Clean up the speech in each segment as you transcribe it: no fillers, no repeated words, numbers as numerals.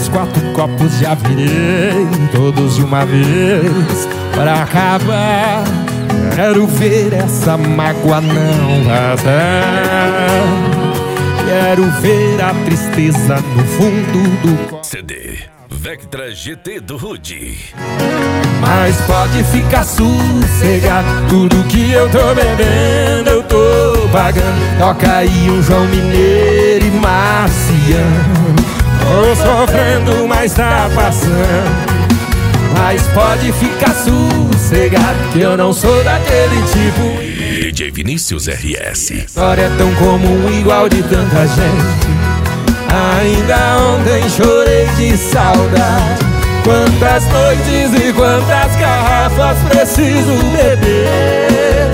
uns 4 copos já virei, todos de uma vez, pra acabar. Quero ver essa mágoa não vazar. Quero ver a tristeza no fundo do coração. CD Vectra GT do Rude. Mas pode ficar sossegado, tudo que eu tô bebendo eu tô pagando. Toca aí um João Mineiro e Marciano. Tô sofrendo, mas tá passando. Mas pode ficar sossegado, que eu não sou daquele tipo. DJ Vinícius RS. História é tão comum, igual de tanta gente. Ainda ontem chorei de saudade. Quantas noites e quantas garrafas preciso beber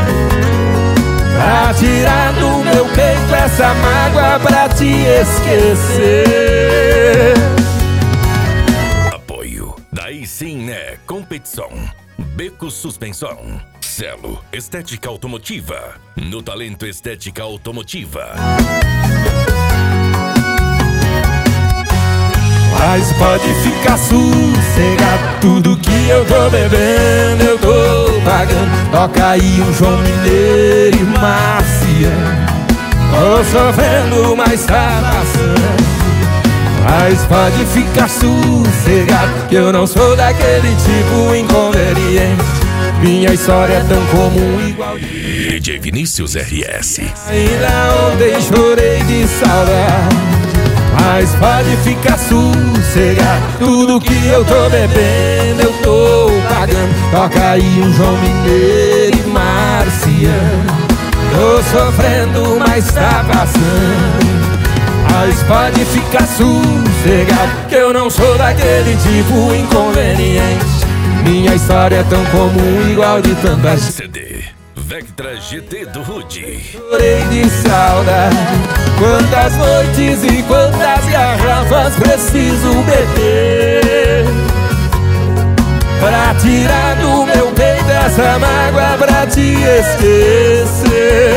pra tirar do meu peito essa mágoa pra te esquecer. Apoio. Daí sim é competição. Beco Suspensão. Celo Estética Automotiva. No Talento Estética Automotiva. Mas pode ficar sossegado, tudo que eu tô bebendo eu tô pagando. Toca aí um João Mineiro e Marciano. Tô sofrendo, mas tá passando. Mas pode ficar sossegado, que eu não sou daquele tipo inconveniente. Minha história é tão comum, igual de DJ Vinícius RS. Ainda ontem chorei de saudade. Mas pode ficar sossegado, tudo que eu tô bebendo eu tô pagando. Toca aí um João Mineiro e Marciano. Tô sofrendo, mas tá passando. Mas pode ficar sossegado, que eu não sou daquele tipo inconveniente. Minha história é tão comum, igual de tanta gente. CD Vectra GT do Rude. Chorei de saudade. Quantas noites e quantas garrafas preciso beber pra tirar do meu peito essa mágoa pra te esquecer.